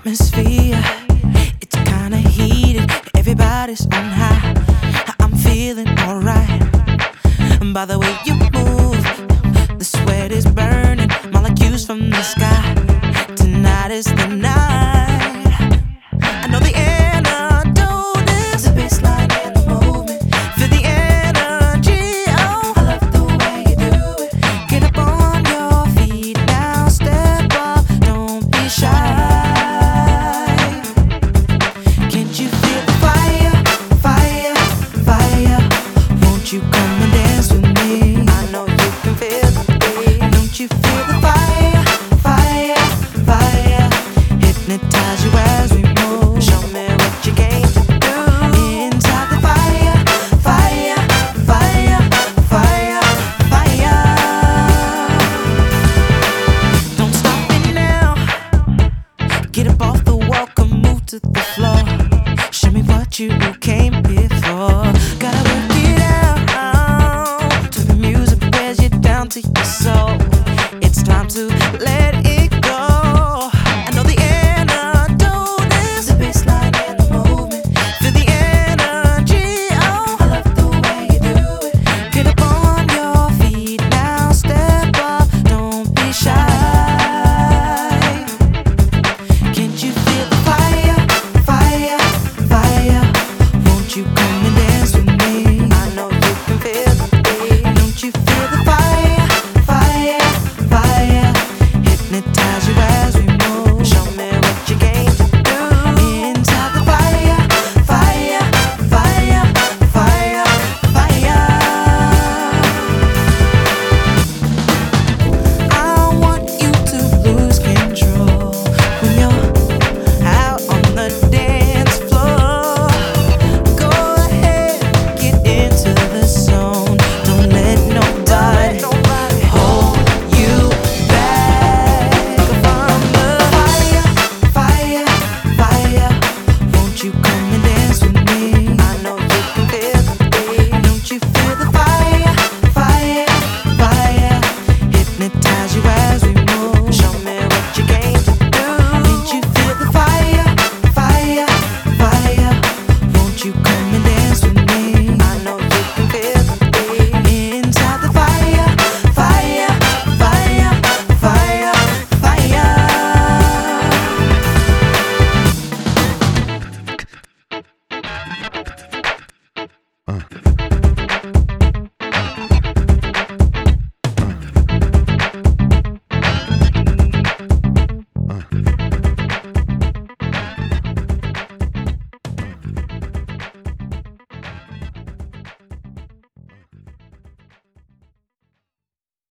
atmosphere, it's kinda heated. Everybody's on high. I'm feeling alright. And by the way you move, the sweat is burning, molecules from the sky. Tonight is the night. I know the antidote is the baseline and the movement. Feel the energy, oh, I love the way you do it. Get up on your feet now, step up, don't be shy. Can't you feel the fire, fire, fire? Won't you come and